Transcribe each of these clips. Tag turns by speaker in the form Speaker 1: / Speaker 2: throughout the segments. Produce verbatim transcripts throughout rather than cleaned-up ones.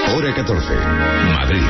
Speaker 1: Hora catorce. Madrid.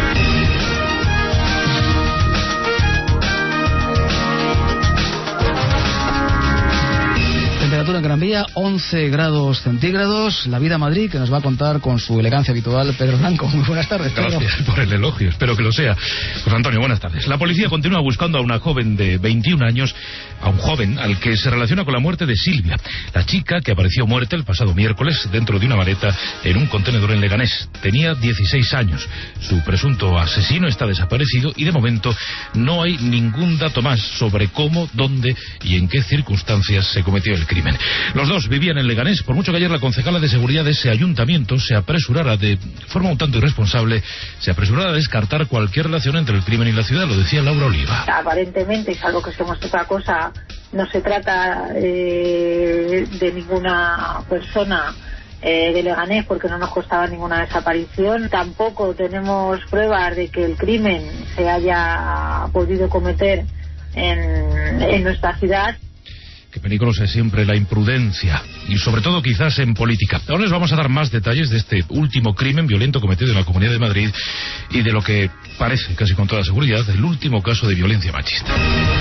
Speaker 2: Temperatura en Gran Vía, once grados centígrados. La vida a Madrid, que nos va a contar con su elegancia habitual Pedro Blanco. Muy buenas tardes, Pedro.
Speaker 3: Gracias por el elogio, espero que lo sea. Pues Antonio, buenas tardes. La policía continúa buscando a una joven de veintiún años, a un joven al que se relaciona con la muerte de Silvia, la chica que apareció muerta el pasado miércoles dentro de una maleta en un contenedor en Leganés. Tenía dieciséis años. Su presunto asesino está desaparecido y de momento no hay ningún dato más sobre cómo, dónde y en qué circunstancias se cometió el crimen. Los dos vivían en Leganés, por mucho que ayer la concejala de seguridad de ese ayuntamiento se apresurara de forma un tanto irresponsable, se apresurara a descartar cualquier relación entre el crimen y la ciudad, lo decía Laura Oliva.
Speaker 4: Aparentemente, salvo que estemos otra cosa, no se trata eh, de ninguna persona eh, de Leganés, porque no nos constaba ninguna desaparición. Tampoco tenemos pruebas de que el crimen se haya podido cometer en, en nuestra ciudad.
Speaker 3: Qué peligrosa es siempre la imprudencia, y sobre todo quizás en política. Ahora les vamos a dar más detalles de este último crimen violento cometido en la Comunidad de Madrid y de lo que parece, casi con toda seguridad, el último caso de violencia machista.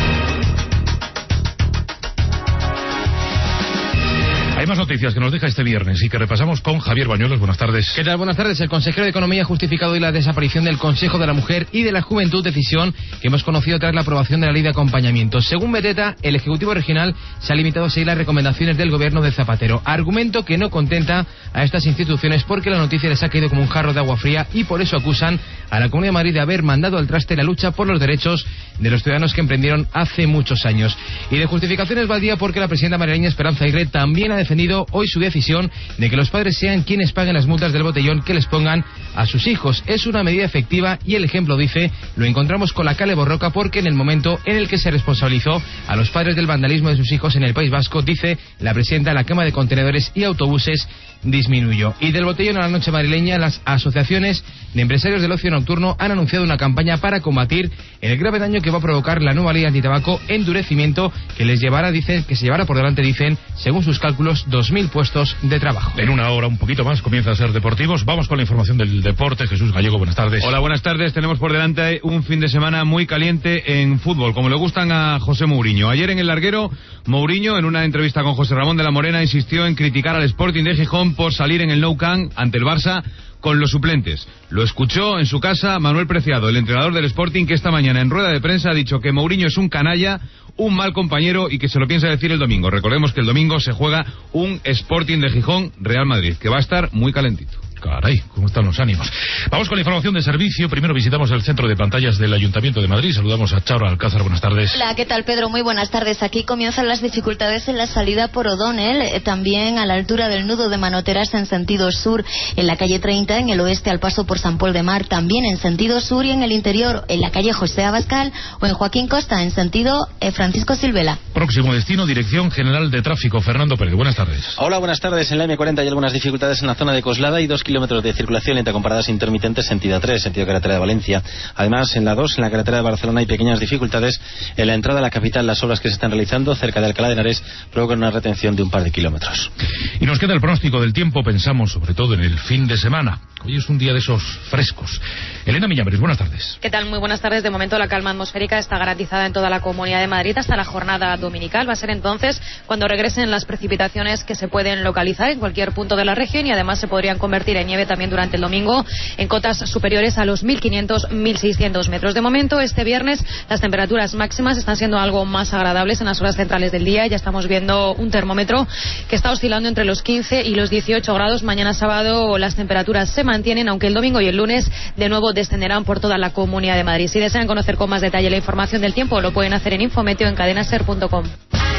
Speaker 3: Hay más noticias que nos deja este viernes y que repasamos con Javier Bañuelos. Buenas tardes.
Speaker 5: ¿Qué tal? Buenas tardes. El consejero de Economía ha justificado hoy la desaparición del Consejo de la Mujer y de la Juventud, decisión que hemos conocido tras la aprobación de la ley de acompañamiento. Según Beteta, el Ejecutivo Regional se ha limitado a seguir las recomendaciones del Gobierno de Zapatero, argumento que no contenta a estas instituciones porque la noticia les ha caído como un jarro de agua fría y por eso acusan a la Comunidad de Madrid de haber mandado al traste la lucha por los derechos de los ciudadanos que emprendieron hace muchos años. Y de justificaciones va el día porque la presidenta madrileña Esperanza Aguirre también ha defendido hoy su decisión de que los padres sean quienes paguen las multas del botellón que les pongan a sus hijos. Es una medida efectiva y el ejemplo, dice, lo encontramos con la Kale Borroka, porque en el momento en el que se responsabilizó a los padres del vandalismo de sus hijos en el País Vasco, dice la presidenta, la quema de contenedores y autobuses disminuyó. Y del botellón a la noche madrileña, las asociaciones de empresarios del ocio nocturno han anunciado una campaña para combatir el grave daño que va a provocar la nueva ley antitabaco, endurecimiento que les llevará, dicen, que se llevará por delante, dicen, según sus cálculos, dos mil puestos de trabajo.
Speaker 3: En una hora, un poquito más, comienza a ser deportivos. Vamos con la información del deporte. Jesús Gallego, buenas tardes.
Speaker 6: Hola, buenas tardes. Tenemos por delante un fin de semana muy caliente en fútbol, como le gustan a José Mourinho. Ayer en el larguero, Mourinho, en una entrevista con José Ramón de la Morena, insistió en criticar al Sporting de Gijón por salir en el Nou Camp ante el Barça con los suplentes. Lo escuchó en su casa Manuel Preciado, el entrenador del Sporting, que esta mañana en rueda de prensa ha dicho que Mourinho es un canalla, un mal compañero y que se lo piensa decir el domingo. Recordemos que el domingo se juega un Sporting de Gijón Real Madrid, que va a estar muy calentito.
Speaker 3: Caray, ¿cómo están los ánimos? Vamos con la información de servicio. Primero visitamos el centro de pantallas del Ayuntamiento de Madrid. Saludamos a Charo Alcázar. Buenas tardes.
Speaker 7: Hola, ¿qué tal, Pedro? Muy buenas tardes. Aquí comienzan las dificultades en la salida por O'Donnell, eh, también a la altura del nudo de Manoteras en sentido sur, en la calle treinta, en el oeste al paso por San Pol de Mar, también en sentido sur, y en el interior en la calle José Abascal o en Joaquín Costa en sentido eh, Francisco Silvela.
Speaker 3: Próximo destino, Dirección General de Tráfico. Fernando Pérez, buenas tardes.
Speaker 8: Hola, buenas tardes. En la eme cuarenta hay algunas dificultades en la zona de Coslada y dos kilómetros de circulación lenta con paradas intermitentes sentido A tres, sentido carretera de Valencia. Además, en la dos, en la carretera de Barcelona, hay pequeñas dificultades. En la entrada a la capital, las obras que se están realizando cerca de Alcalá de Henares provocan una retención de un par de kilómetros.
Speaker 3: Y nos queda el pronóstico del tiempo. Pensamos sobre todo en el fin de semana. Hoy es un día de esos frescos. Elena Miñambres, buenas tardes.
Speaker 9: ¿Qué tal? Muy buenas tardes. De momento la calma atmosférica está garantizada en toda la Comunidad de Madrid hasta la jornada dominical. Va a ser entonces cuando regresen las precipitaciones que se pueden localizar en cualquier punto de la región y además se podrían convertir en nieve también durante el domingo en cotas superiores a los mil quinientos, mil seiscientos metros. De momento, este viernes, las temperaturas máximas están siendo algo más agradables en las horas centrales del día. Ya estamos viendo un termómetro que está oscilando entre los quince y los dieciocho grados. Mañana sábado las temperaturas se mantienen, aunque el domingo y el lunes de nuevo descenderán por toda la Comunidad de Madrid. Si desean conocer con más detalle la información del tiempo, lo pueden hacer en Infometeo en cadenaser punto com.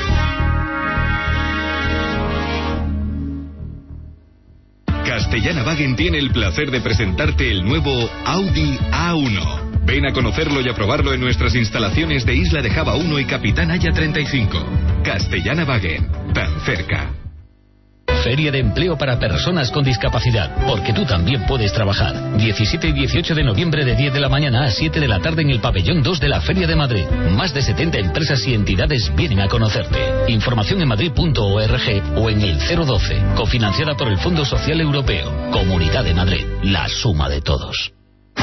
Speaker 1: Castellana-Wagen tiene el placer de presentarte el nuevo Audi A uno. Ven a conocerlo y a probarlo en nuestras instalaciones de Isla de Java uno y Capitán Haya treinta y cinco. Castellana-Wagen, tan cerca.
Speaker 10: Feria de empleo para personas con discapacidad, porque tú también puedes trabajar. diecisiete y dieciocho de noviembre de diez de la mañana a siete de la tarde en el pabellón dos de la Feria de Madrid. Más de setenta empresas y entidades vienen a conocerte. Información en madrid punto org o en el cero doce, cofinanciada por el Fondo Social Europeo. Comunidad de Madrid, la suma de todos.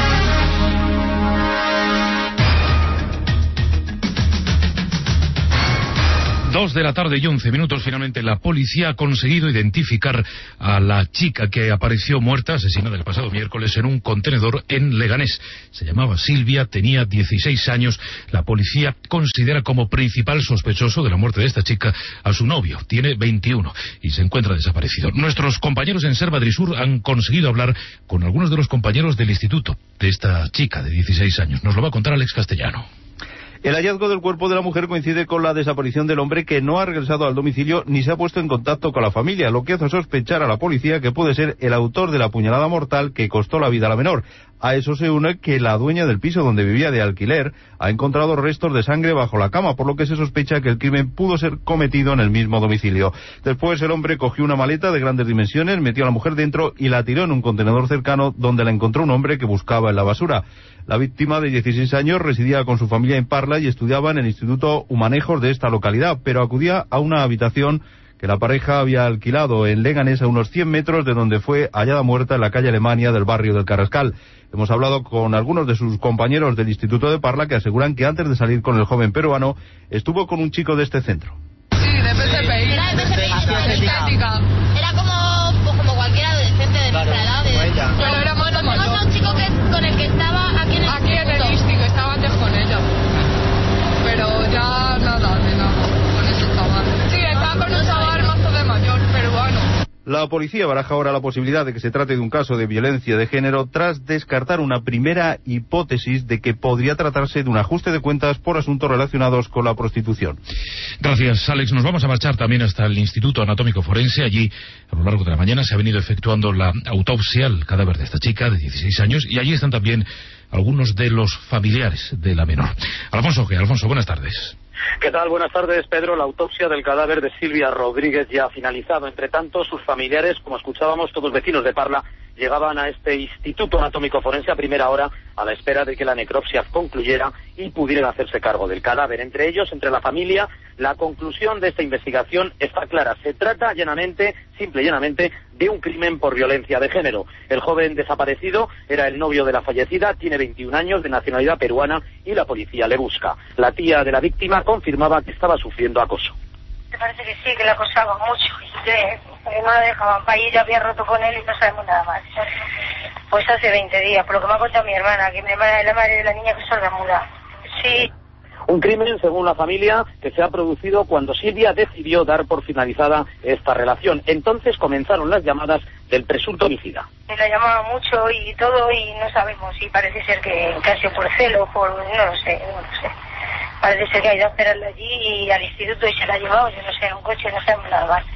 Speaker 3: Dos de la tarde y once minutos. Finalmente la policía ha conseguido identificar a la chica que apareció muerta, asesinada el pasado miércoles en un contenedor en Leganés. Se llamaba Silvia, tenía dieciséis años. La policía considera como principal sospechoso de la muerte de esta chica a su novio. Tiene veintiuno y se encuentra desaparecido. Nuestros compañeros en Ser Madrid Sur han conseguido hablar con algunos de los compañeros del instituto de esta chica de dieciséis años. Nos lo va a contar Alex Castellano.
Speaker 11: El hallazgo del cuerpo de la mujer coincide con la desaparición del hombre, que no ha regresado al domicilio ni se ha puesto en contacto con la familia, lo que hace sospechar a la policía que puede ser el autor de la puñalada mortal que costó la vida a la menor. A eso se une que la dueña del piso donde vivía de alquiler ha encontrado restos de sangre bajo la cama, por lo que se sospecha que el crimen pudo ser cometido en el mismo domicilio. Después el hombre cogió una maleta de grandes dimensiones, metió a la mujer dentro y la tiró en un contenedor cercano, donde la encontró un hombre que buscaba en la basura. La víctima, de dieciséis años, residía con su familia en Parla y estudiaba en el Instituto Humanejos de esta localidad, pero acudía a una habitación que la pareja había alquilado en Leganés, a unos cien metros de donde fue hallada muerta en la calle Alemania del barrio del Carrascal. Hemos hablado con algunos de sus compañeros del Instituto de Parla, que aseguran que antes de salir con el joven peruano estuvo con un chico de este centro.
Speaker 12: Sí, de P S P I. Era de P S P I, estética. Era como, como cualquier adolescente de nuestra edad. De... Pero era más mayor. Conocemos a un chico que, con el que estaba aquí en el Aquí en el Isti, que estaba antes con ella. Pero ya nada, de nada, con ese chaval. Sí, estaba con un chaval más de mayor, peruano.
Speaker 11: La policía baraja ahora la posibilidad de que se trate de un caso de violencia de género, tras descartar una primera hipótesis de que podría tratarse de un ajuste de cuentas por asuntos relacionados con la prostitución.
Speaker 3: Gracias, Alex. Nos vamos a marchar también hasta el Instituto Anatómico Forense. Allí, a lo largo de la mañana, se ha venido efectuando la autopsia al cadáver de esta chica de dieciséis años, y allí están también algunos de los familiares de la menor. Alfonso G. Alfonso, buenas tardes.
Speaker 13: ¿Qué tal? Buenas tardes, Pedro. La autopsia del cadáver de Silvia Rodríguez ya ha finalizado. Entre tanto, sus familiares, como escuchábamos, todos vecinos de Parla, llegaban a este Instituto Anatómico Forense a primera hora, a la espera de que la necropsia concluyera y pudieran hacerse cargo del cadáver. Entre ellos, entre la familia, la conclusión de esta investigación está clara. Se trata llanamente, simple y llanamente, de un crimen por violencia de género. El joven desaparecido era el novio de la fallecida, tiene veintiún años, de nacionalidad peruana, y la policía le busca. La tía de la víctima confirmaba que estaba sufriendo acoso.
Speaker 14: Me parece que sí, que la acosaban mucho y que no la dejaban para ir, había roto con él y no sabemos nada más. Pues hace veinte días, por lo que me ha contado mi hermana, que mi hermana es la madre de la niña que es sordomuda. Sí.
Speaker 13: Un crimen, según la familia, que se ha producido cuando Silvia decidió dar por finalizada esta relación. Entonces comenzaron las llamadas del presunto homicida.
Speaker 14: La llamaba mucho y todo y no sabemos, y parece ser que casi por celo, por no lo sé, no lo sé. Parece ser que ha ido a esperarla allí y al instituto y se la ha llevado, yo no sé, en un coche, no sabemos nada más.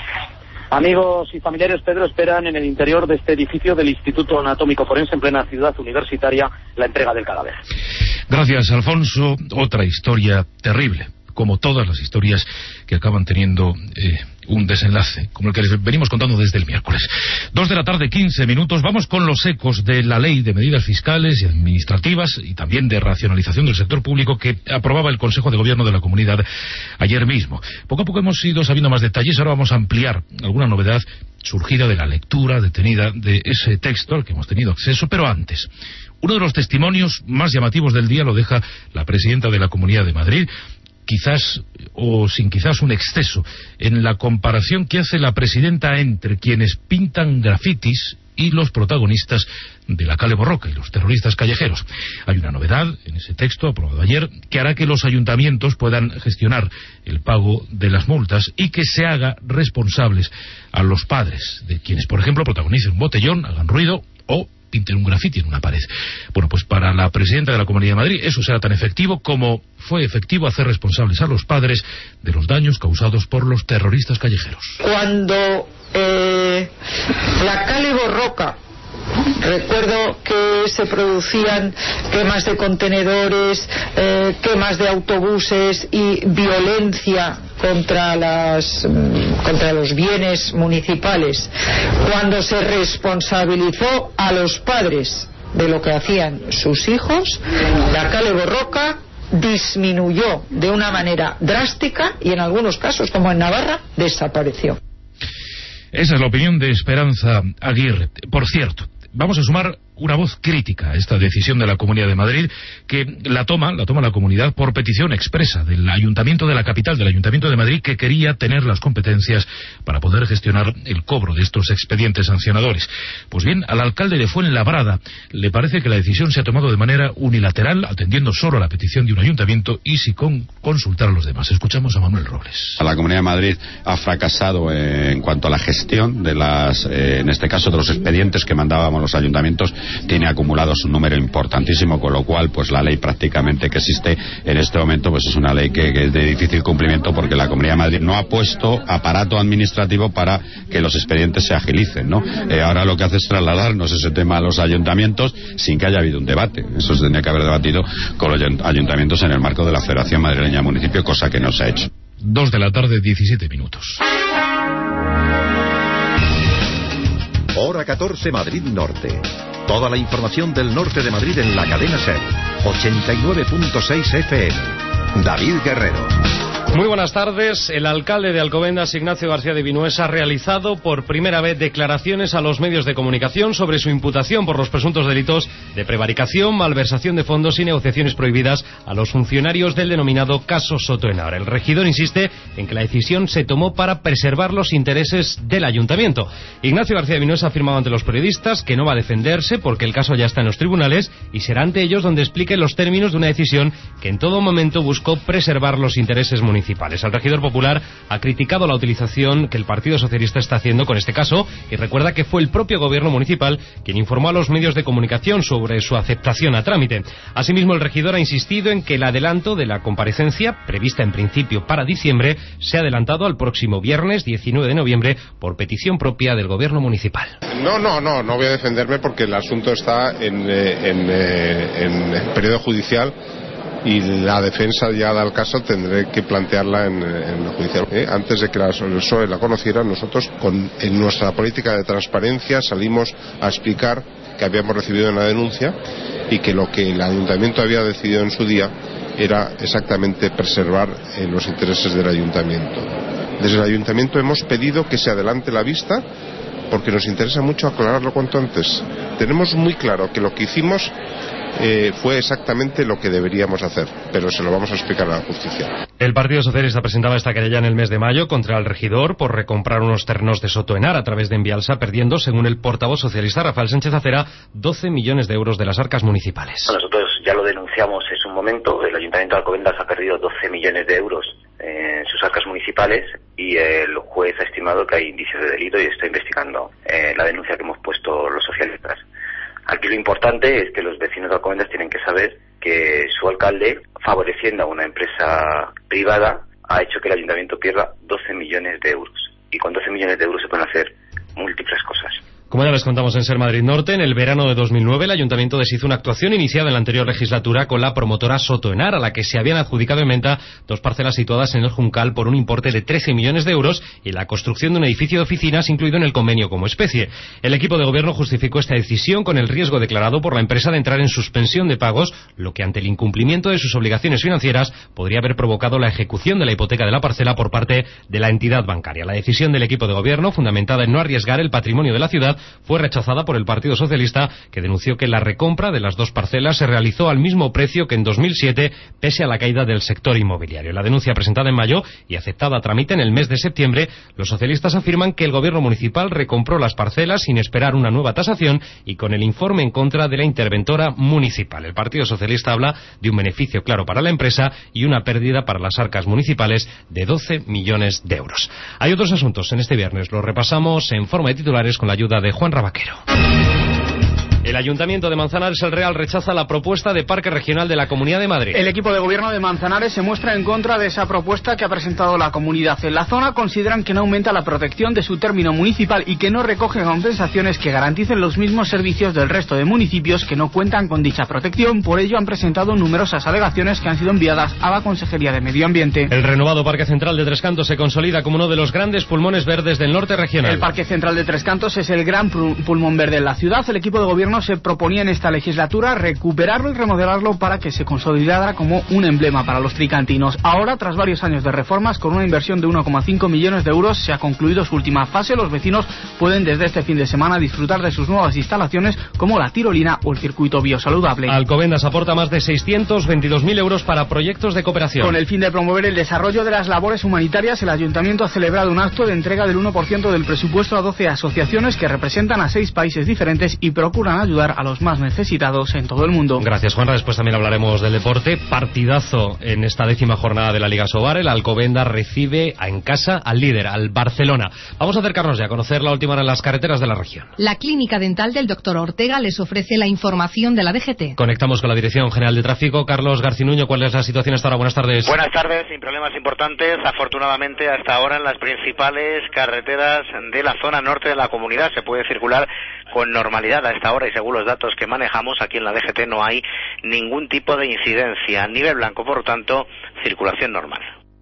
Speaker 13: Amigos y familiares, Pedro, esperan en el interior de este edificio del Instituto Anatómico Forense, en plena ciudad universitaria, la entrega del cadáver.
Speaker 3: Gracias, Alfonso. Otra historia terrible, como todas las historias que acaban teniendo eh, un desenlace, como el que les venimos contando desde el miércoles. Dos de la tarde, quince minutos. Vamos con los ecos de la ley de medidas fiscales y administrativas y también de racionalización del sector público que aprobaba el Consejo de Gobierno de la Comunidad ayer mismo. Poco a poco hemos ido sabiendo más detalles. Ahora vamos a ampliar alguna novedad surgida de la lectura detenida de ese texto al que hemos tenido acceso, pero antes, uno de los testimonios más llamativos del día lo deja la presidenta de la Comunidad de Madrid, quizás, o sin quizás, un exceso en la comparación que hace la presidenta entre quienes pintan grafitis y los protagonistas de la Cale Borroca y los terroristas callejeros. Hay una novedad en ese texto aprobado ayer que hará que los ayuntamientos puedan gestionar el pago de las multas y que se haga responsables a los padres de quienes, por ejemplo, protagonicen un botellón, hagan ruido o pinten un grafiti en una pared. Bueno, pues para la presidenta de la Comunidad de Madrid eso será tan efectivo como fue efectivo hacer responsables a los padres de los daños causados por los terroristas callejeros.
Speaker 15: Cuando eh, la Cale Borroca, recuerdo que se producían quemas de contenedores, eh, quemas de autobuses y violencia contra las contra los bienes municipales, cuando se responsabilizó a los padres de lo que hacían sus hijos, la kale borroka disminuyó de una manera drástica y en algunos casos, como en Navarra, desapareció.
Speaker 3: Esa es la opinión de Esperanza Aguirre. Por cierto, vamos a sumar una voz crítica a esta decisión de la Comunidad de Madrid, que la toma, la toma la comunidad por petición expresa del Ayuntamiento de la capital, del Ayuntamiento de Madrid, que quería tener las competencias para poder gestionar el cobro de estos expedientes sancionadores. Pues bien, al alcalde de Fuenlabrada le parece que la decisión se ha tomado de manera unilateral, atendiendo solo a la petición de un ayuntamiento y sin con consultar a los demás. Escuchamos a Manuel Robles.
Speaker 16: La Comunidad de Madrid ha fracasado en cuanto a la gestión de las, eh, en este caso, de los expedientes que mandábamos los ayuntamientos. Tiene acumulados un número importantísimo, con lo cual pues la ley prácticamente que existe en este momento pues es una ley que, que es de difícil cumplimiento, porque la Comunidad de Madrid no ha puesto aparato administrativo para que los expedientes se agilicen, ¿no? Eh, ahora lo que hace es trasladarnos ese tema a los ayuntamientos sin que haya habido un debate. Eso se tendría que haber debatido con los ayuntamientos en el marco de la Federación Madrileña de Municipios, cosa que no se ha hecho.
Speaker 3: Dos de la tarde, diecisiete minutos.
Speaker 17: Hora catorce, Madrid Norte. Toda la información del norte de Madrid en la cadena SER. ochenta y nueve punto seis F M. David Guerrero.
Speaker 18: Muy buenas tardes. El alcalde de Alcobendas, Ignacio García de Vinuesa, ha realizado por primera vez declaraciones a los medios de comunicación sobre su imputación por los presuntos delitos de prevaricación, malversación de fondos y negociaciones prohibidas a los funcionarios del denominado caso Soto Henares. El regidor insiste en que la decisión se tomó para preservar los intereses del ayuntamiento. Ignacio García de Vinuesa ha afirmado ante los periodistas que no va a defenderse porque el caso ya está en los tribunales y será ante ellos donde explique los términos de una decisión que en todo momento buscó preservar los intereses municipales. El regidor popular ha criticado la utilización que el Partido Socialista está haciendo con este caso y recuerda que fue el propio gobierno municipal quien informó a los medios de comunicación sobre su aceptación a trámite. Asimismo, el regidor ha insistido en que el adelanto de la comparecencia, prevista en principio para diciembre, se ha adelantado al próximo viernes diecinueve de noviembre por petición propia del gobierno municipal.
Speaker 19: No, no, no, no voy a defenderme porque el asunto está en, en, en, en periodo judicial. Y la defensa llegada al caso tendré que plantearla en, en el judicial. ¿Eh? Antes de que la, el P S O E la conociera, nosotros con, en nuestra política de transparencia salimos a explicar que habíamos recibido una denuncia y que lo que el ayuntamiento había decidido en su día era exactamente preservar eh, los intereses del ayuntamiento. Desde el ayuntamiento hemos pedido que se adelante la vista porque nos interesa mucho aclararlo cuanto antes. Tenemos muy claro que lo que hicimos Eh, fue exactamente lo que deberíamos hacer, pero se lo vamos a explicar a la justicia.
Speaker 18: El Partido Socialista presentaba esta querella en el mes de mayo contra el regidor por recomprar unos terrenos de Soto Henar a través de Envialsa, perdiendo, según el portavoz socialista Rafael Sánchez Acera, doce millones de euros de las arcas municipales.
Speaker 20: Nosotros ya lo denunciamos en su momento. El Ayuntamiento de Alcobendas ha perdido doce millones de euros en sus arcas municipales y el juez ha estimado que hay indicios de delito y está investigando eh, la denuncia que hemos puesto los socialistas. Aquí lo importante es que los vecinos de Alcobendas tienen que saber que su alcalde, favoreciendo a una empresa privada, ha hecho que el ayuntamiento pierda doce millones de euros. Y con doce millones de euros se pueden hacer múltiples cosas.
Speaker 18: Como ya les contamos en Ser Madrid Norte, en el verano de dos mil nueve el Ayuntamiento deshizo una actuación iniciada en la anterior legislatura con la promotora Soto Henar, a la que se habían adjudicado en venta dos parcelas situadas en el Juncal por un importe de trece millones de euros y la construcción de un edificio de oficinas incluido en el convenio como especie. El equipo de gobierno justificó esta decisión con el riesgo declarado por la empresa de entrar en suspensión de pagos, lo que ante el incumplimiento de sus obligaciones financieras podría haber provocado la ejecución de la hipoteca de la parcela por parte de la entidad bancaria. La decisión del equipo de gobierno, fundamentada en no arriesgar el patrimonio de la ciudad, fue rechazada por el Partido Socialista, que denunció que la recompra de las dos parcelas se realizó al mismo precio que en dos mil siete, pese a la caída del sector inmobiliario. La denuncia presentada en mayo y aceptada a trámite en el mes de septiembre, los socialistas afirman que el gobierno municipal recompró las parcelas sin esperar una nueva tasación y con el informe en contra de la interventora municipal. El Partido Socialista habla de un beneficio claro para la empresa y una pérdida para las arcas municipales de doce millones de euros. Hay otros asuntos en este viernes, los repasamos en forma de titulares con la ayuda de Juan Rabaquero. El El Ayuntamiento de Manzanares el Real rechaza la propuesta de Parque Regional de la Comunidad de Madrid.
Speaker 21: El equipo de gobierno de Manzanares se muestra en contra de esa propuesta que ha presentado la comunidad. En la zona consideran que no aumenta la protección de su término municipal y que no recoge compensaciones que garanticen los mismos servicios del resto de municipios que no cuentan con dicha protección. Por ello han presentado numerosas alegaciones que han sido enviadas a la Consejería de Medio Ambiente.
Speaker 18: El renovado Parque Central de Tres Cantos se consolida como uno de los grandes pulmones verdes del norte regional.
Speaker 21: El Parque Central de Tres Cantos es el gran pulmón verde en la ciudad. El equipo de gobierno se proponía en esta legislatura recuperarlo y remodelarlo para que se consolidara como un emblema para los tricantinos. Ahora, tras varios años de reformas, con una inversión de uno coma cinco millones de euros, se ha concluido su última fase. Los vecinos pueden desde este fin de semana disfrutar de sus nuevas instalaciones como la tirolina o el circuito biosaludable.
Speaker 18: Alcobendas aporta más de seiscientos veintidós mil euros para proyectos de cooperación.
Speaker 21: Con el fin de promover el desarrollo de las labores humanitarias, el Ayuntamiento ha celebrado un acto de entrega del uno por ciento del presupuesto a doce asociaciones que representan a seis países diferentes y procuran ayudar a los más necesitados en todo el mundo.
Speaker 18: Gracias, Juanra. Después también hablaremos del deporte. Partidazo en esta décima jornada de la Liga Sobal. El Alcobendas recibe en casa al líder, al Barcelona. Vamos a acercarnos ya a conocer la última hora en las carreteras de la región.
Speaker 22: La clínica dental del doctor Ortega les ofrece la información de la D G T.
Speaker 18: Conectamos con la Dirección General de Tráfico. Carlos Garcinuño, ¿cuál es la situación hasta ahora? Buenas tardes.
Speaker 23: Buenas tardes, sin problemas importantes, afortunadamente hasta ahora en las principales carreteras de la zona norte de la comunidad se puede circular con normalidad a esta hora y según los datos que manejamos aquí en la D G T no hay ningún tipo de incidencia. A nivel blanco, por lo tanto, circulación normal.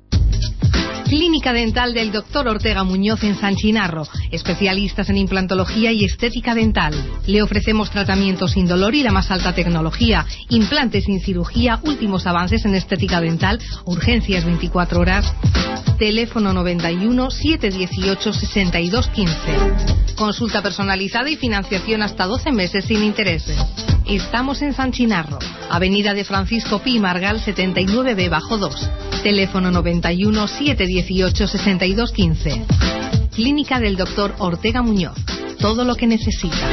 Speaker 22: Clínica dental del doctor Ortega Muñoz en San Chinarro, especialistas en implantología y estética dental. Le ofrecemos tratamientos sin dolor y la más alta tecnología, implantes sin cirugía, últimos avances en estética dental, urgencias veinticuatro horas. Teléfono noventa y uno, setecientos dieciocho, sesenta y dos quince. Consulta personalizada y financiación hasta doce meses sin intereses. Estamos en San Chinarro, Avenida de Francisco Pi Margal setenta y nueve B bajo dos. Teléfono noventa y uno, setecientos dieciocho, sesenta y dos quince. Clínica del doctor Ortega Muñoz. Todo lo que necesita.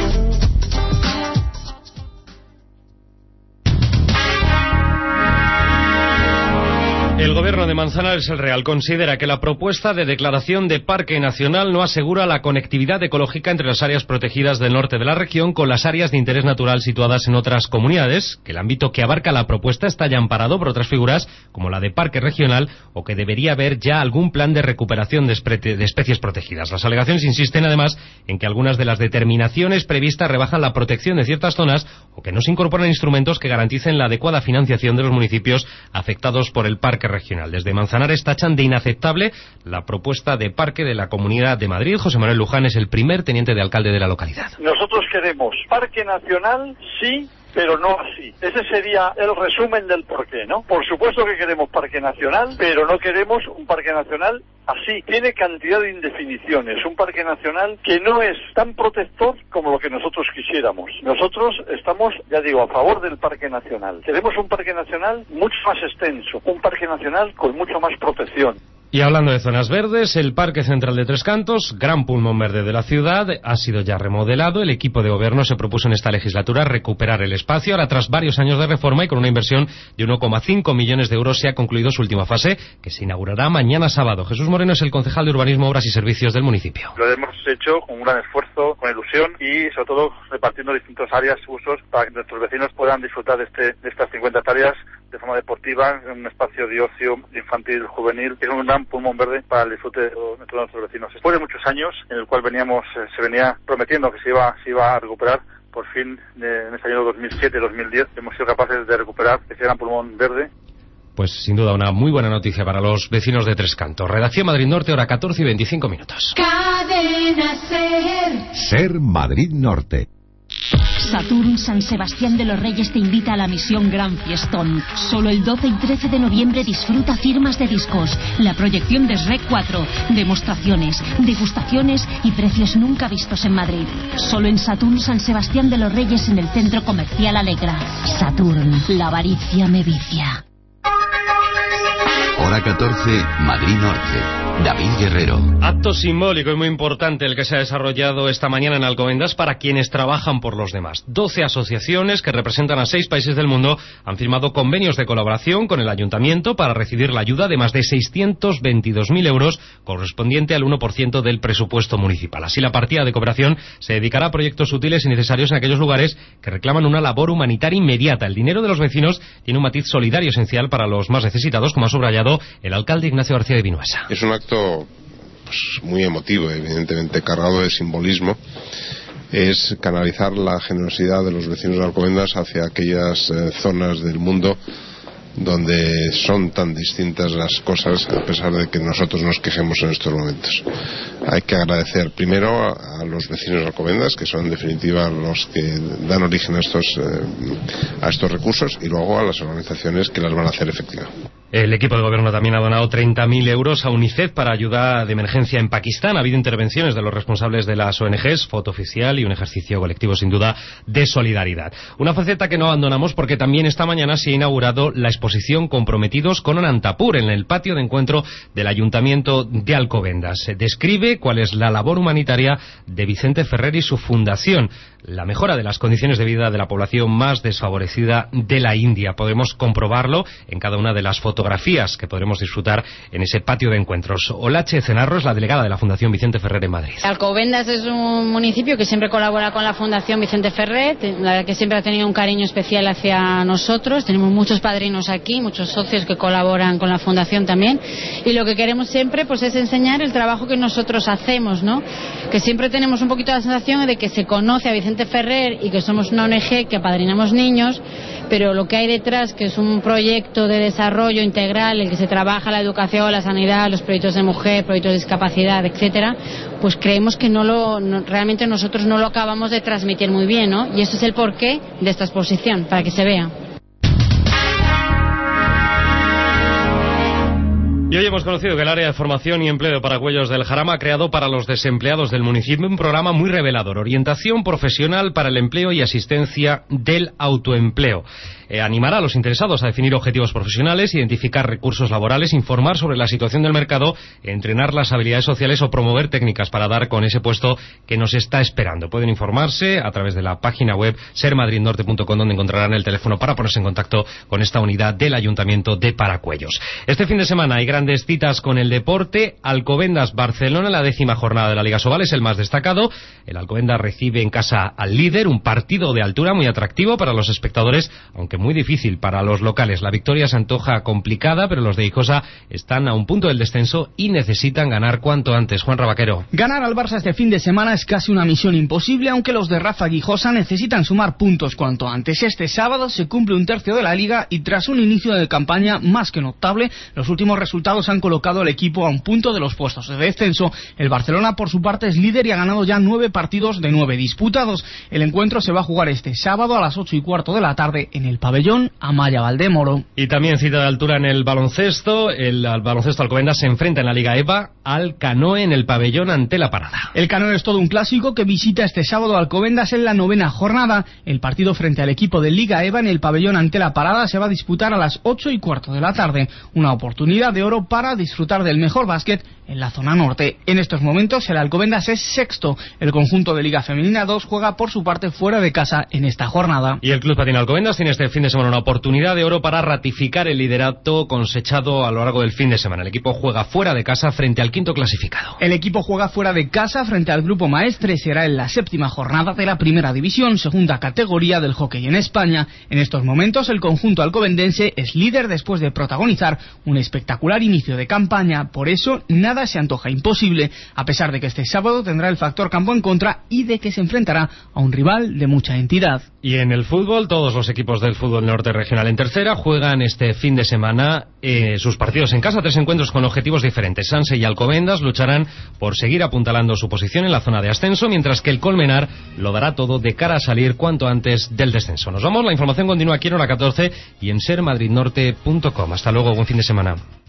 Speaker 18: El Gobierno de Manzanares el Real considera que la propuesta de declaración de Parque Nacional no asegura la conectividad ecológica entre las áreas protegidas del norte de la región con las áreas de interés natural situadas en otras comunidades, que el ámbito que abarca la propuesta está ya amparado por otras figuras como la de Parque Regional o que debería haber ya algún plan de recuperación de, de especies protegidas. Las alegaciones insisten además en que algunas de las determinaciones previstas rebajan la protección de ciertas zonas o que no se incorporan instrumentos que garanticen la adecuada financiación de los municipios afectados por el Parque Regional. Desde Manzanares tachan de inaceptable la propuesta de parque de la Comunidad de Madrid. José Manuel Luján es el primer teniente de alcalde de la localidad.
Speaker 24: Nosotros queremos parque nacional, sí, pero no así. Ese sería el resumen del porqué, ¿no? Por supuesto que queremos parque nacional, pero no queremos un parque nacional así. Tiene cantidad de indefiniciones. Un parque nacional que no es tan protector como lo que nosotros quisiéramos. Nosotros estamos, ya digo, a favor del parque nacional. Queremos un parque nacional mucho más extenso, un parque nacional con mucho más protección.
Speaker 18: Y hablando de zonas verdes, el Parque Central de Tres Cantos, gran pulmón verde de la ciudad, ha sido ya remodelado. El equipo de gobierno se propuso en esta legislatura recuperar el espacio. Ahora, tras varios años de reforma y con una inversión de uno coma cinco millones de euros, se ha concluido su última fase, que se inaugurará mañana sábado. Jesús Moreno es el concejal de Urbanismo, Obras y Servicios del municipio.
Speaker 25: Lo hemos hecho con un gran esfuerzo, con ilusión y, sobre todo, repartiendo distintas áreas, usos, para que nuestros vecinos puedan disfrutar de, este, de estas cincuenta hectáreas de forma deportiva, en un espacio de ocio infantil, juvenil, que es un gran pulmón verde para el disfrute de todos nuestros vecinos. Después de muchos años en el cual veníamos, eh, se venía prometiendo que se iba, se iba a recuperar, por fin, eh, en este año dos mil siete dos mil diez, hemos sido capaces de recuperar ese gran pulmón verde.
Speaker 18: Pues sin duda una muy buena noticia para los vecinos de Tres Cantos. Redacción Madrid Norte, hora catorce y veinticinco minutos.
Speaker 26: Cadena Ser.
Speaker 17: Ser Madrid Norte.
Speaker 26: Saturn San Sebastián de los Reyes te invita a la misión Gran Fiestón. Solo el doce y trece de noviembre disfruta firmas de discos, la proyección de Shrek cuatro, demostraciones, degustaciones y precios nunca vistos en Madrid. Solo en Saturn San Sebastián de los Reyes en el Centro Comercial Alegra. Saturn, la avaricia me vicia.
Speaker 2: Hora catorce, Madrid Norte. David Guerrero.
Speaker 18: Acto simbólico y muy importante el que se ha desarrollado esta mañana en Alcobendas para quienes trabajan por los demás. Doce asociaciones que representan a seis países del mundo han firmado convenios de colaboración con el Ayuntamiento para recibir la ayuda de más de seiscientos veintidós mil euros correspondiente al uno por ciento del presupuesto municipal. Así, la partida de cooperación se dedicará a proyectos útiles y necesarios en aquellos lugares que reclaman una labor humanitaria inmediata. El dinero de los vecinos tiene un matiz solidario esencial para los más necesitados, como ha subrayado el alcalde Ignacio García de Vinuesa.
Speaker 19: Es un acto pues, muy emotivo, evidentemente cargado de simbolismo. Es canalizar la generosidad de los vecinos de Alcobendas hacia aquellas eh, zonas del mundo donde son tan distintas las cosas, a pesar de que nosotros nos quejemos en estos momentos. Hay que agradecer primero a, a los vecinos de Alcobendas, que son en definitiva los que dan origen a estos, eh, a estos recursos, y luego a las organizaciones que las van a hacer efectivas.
Speaker 18: El equipo de gobierno también ha donado treinta mil euros a UNICEF para ayuda de emergencia en Pakistán. Ha habido intervenciones de los responsables de las O N Ges, foto oficial y un ejercicio colectivo sin duda de solidaridad. Una faceta que no abandonamos porque también esta mañana se ha inaugurado la exposición Comprometidos con Anantapur en el patio de encuentro del Ayuntamiento de Alcobendas. Se describe cuál es la labor humanitaria de Vicente Ferrer y su fundación, la mejora de las condiciones de vida de la población más desfavorecida de la India. Podemos comprobarlo en cada una de las fotos fotografías que podremos disfrutar en ese patio de encuentros. Olache Cenarro es la delegada de la Fundación Vicente Ferrer en Madrid.
Speaker 4: Alcobendas es un municipio que siempre colabora con la Fundación Vicente Ferrer, la verdad que siempre ha tenido un cariño especial hacia nosotros. Tenemos muchos padrinos aquí, muchos socios que colaboran con la Fundación también, y lo que queremos siempre pues es enseñar el trabajo que nosotros hacemos, ¿no? Que siempre tenemos un poquito la sensación de que se conoce a Vicente Ferrer y que somos una O N Ge que apadrinamos niños, pero lo que hay detrás, que es un proyecto de desarrollo integral, en el que se trabaja la educación, la sanidad, los proyectos de mujer, proyectos de discapacidad, etcétera, pues creemos que no lo, no, realmente nosotros no lo acabamos de transmitir muy bien, ¿no? Y eso es el porqué de esta exposición, para que se vea.
Speaker 18: Y hoy hemos conocido que el área de formación y empleo de Paracuellos del Jarama ha creado para los desempleados del municipio un programa muy revelador: orientación profesional para el empleo y asistencia del autoempleo. Eh, animará a los interesados a definir objetivos profesionales, identificar recursos laborales, informar sobre la situación del mercado, entrenar las habilidades sociales o promover técnicas para dar con ese puesto que nos está esperando. Pueden informarse a través de la página web ser madrid norte punto com, donde encontrarán el teléfono para ponerse en contacto con esta unidad del Ayuntamiento de Paracuellos. Este fin de semana hay grandes citas con el deporte. Alcobendas Barcelona, la décima jornada de la Liga Sobal, es el más destacado. El Alcobendas recibe en casa al líder, un partido de altura muy atractivo para los espectadores, aunque muy difícil para los locales. La victoria se antoja complicada, pero los de Ijosa están a un punto del descenso y necesitan ganar cuanto antes. Juan Rabaquero.
Speaker 21: Ganar al Barça este fin de semana es casi una misión imposible, aunque los de Rafa Guijosa necesitan sumar puntos cuanto antes. Este sábado se cumple un tercio de la Liga y tras un inicio de campaña más que notable, los últimos resultados han colocado al equipo a un punto de los puestos de descenso. El Barcelona, por su parte, es líder y ha ganado ya nueve partidos de nueve disputados. El encuentro se va a jugar este sábado a las ocho y cuarto de la tarde en el pabellón Amaya Valdemoro.
Speaker 18: Y también cita de altura en el baloncesto. El, el baloncesto Alcobendas se enfrenta en la Liga E V A al Canoe en el pabellón ante la Parada.
Speaker 21: El Canoe es todo un clásico que visita este sábado Alcobendas en la novena jornada. El partido frente al equipo de Liga E V A en el pabellón ante la Parada se va a disputar a las ocho y cuarto de la tarde. Una oportunidad de oro para disfrutar del mejor básquet en la zona norte. En estos momentos el Alcobendas es sexto. El conjunto de Liga Femenina dos juega por su parte fuera de casa en esta jornada.
Speaker 18: Y el Club Patín Alcobendas tiene este fin de semana una oportunidad de oro para ratificar el liderato cosechado a lo largo del fin de semana. El equipo juega fuera de casa frente al quinto clasificado.
Speaker 21: El equipo juega fuera de casa frente al Grupo Maestre. Será en la séptima jornada de la primera división, segunda categoría del hockey en España. En estos momentos el conjunto alcobendense es líder después de protagonizar un espectacular inicio de campaña. Por eso nada se antoja imposible, a pesar de que este sábado tendrá el factor campo en contra y de que se enfrentará a un rival de mucha entidad.
Speaker 18: Y en el fútbol, todos los equipos del fútbol norte regional en tercera juegan este fin de semana eh, sus partidos en casa, tres encuentros con objetivos diferentes. Sanse y Alcobendas lucharán por seguir apuntalando su posición en la zona de ascenso, mientras que el Colmenar lo dará todo de cara a salir cuanto antes del descenso. Nos vamos, la información continúa aquí en hora catorce y en ser madrid norte punto com. Hasta luego, buen fin de semana.